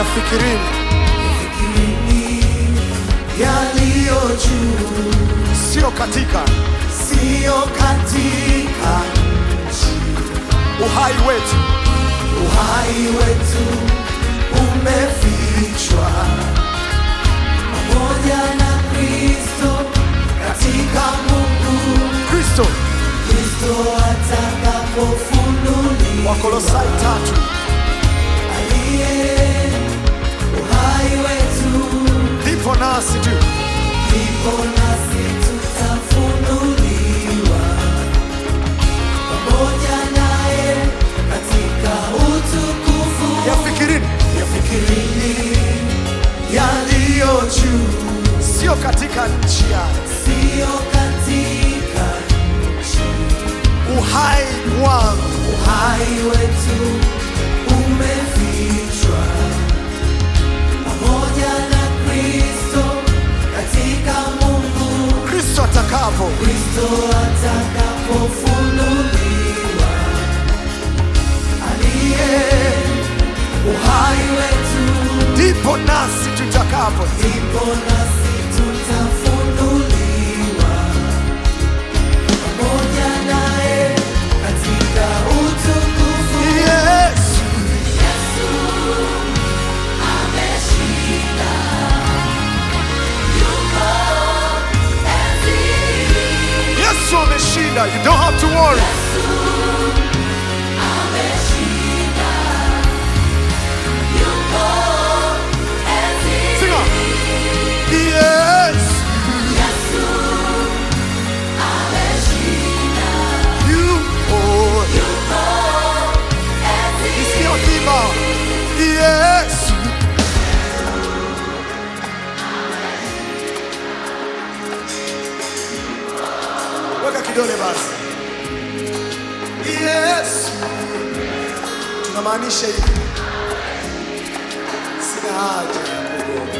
Yafikirini yaliyo juu, sio katika nchi. Uhai wetu umefichwa pamoja na Kristo katika Mungu. Kristo atakapofunuliwa. Wakolosai 3. Aliye uhai wetu, ndipo nasi tutafunuliwa pamoja naye katika utukufu. Yafikirini yaliyo juu, sio katika nchi. Uhai wetu umefichwa pamoja na Kristo katika Mungu. Kristo atakapofunuliwa. Aliye uhai wetu, ndipo nasi tutafunuliwa pamoja naye katika utukufu. Yesu ameshinda, yuko enzini. Yesu ameshinda, you don't have to worry. Weka kidole basi. Yesu. Tunamaanisha hivi. Sina haja ya kuogopa.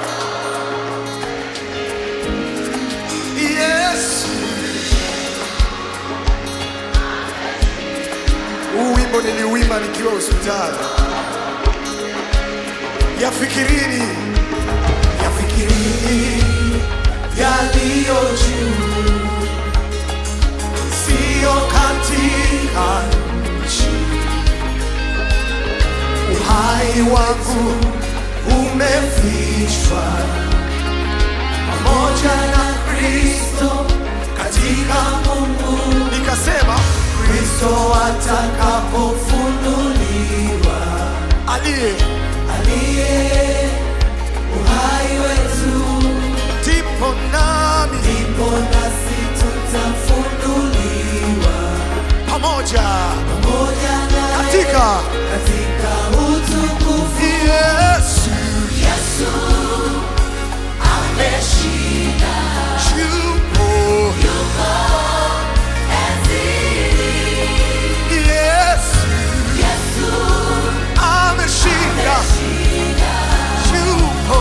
Yesu. Huu wimbo niliuimba nikiwa hospitali. Yafikirini yaliyo juu, sio katika nchi. Uhai wangu umefichwa pamoja na Kristo katika Mungu. Nikasema Kristo atakapofunuliwa. Aliye uhai wetu, ndipo nasi tutafunuliwa pamoja katika utukufu. Yesu ameshinda, yuko enzini. Yesu ameshinda, yuko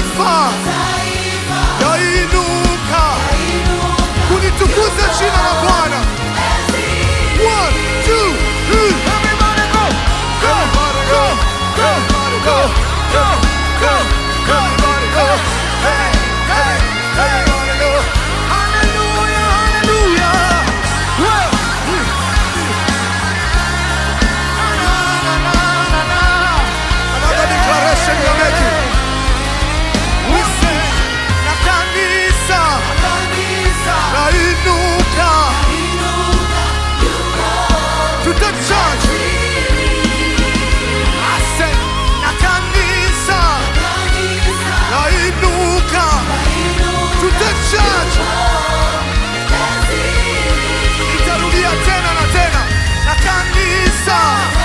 mataifa yainuka kulitukuza jina la Bwana. 1, 2, 3. Everybody go! Everybody go! Everybody go! Go! Everybody go! Hey! Hey! Everybody go! Hallelujah! Hallelujah! Whoa! Another declaration you're making. We say, na kanisa lainuka to the church. I said, na kanisa lainuka to the church. Itarudia tena na tena. Na kanisa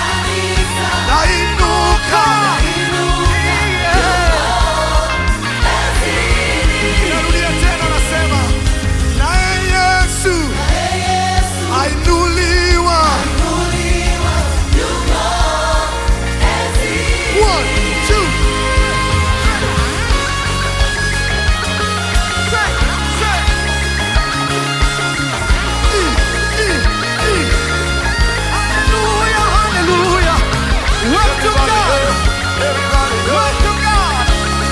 lainuka. Itarudia tena nasema, naye Yesu ainuliwa. 1, 2. Hallelujah, hallelujah. Work to God. Work to God.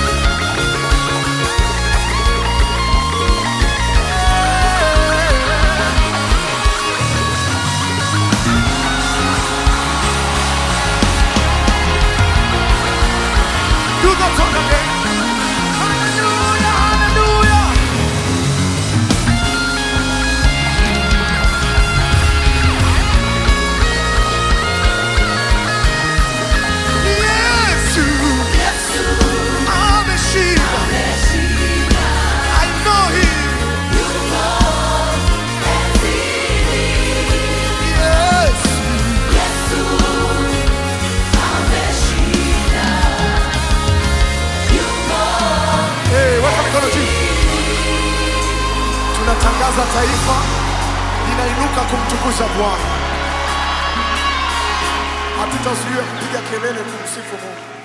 Do the talk again. Hallelujah, hallelujah. Yesu ameshinda. I know him. Yes. Hey, weka mikono juu. Tunatangaza taifa linainuka kumtukuza Bwana. Hatutazuia kupiga kelele kumsifu Mungu.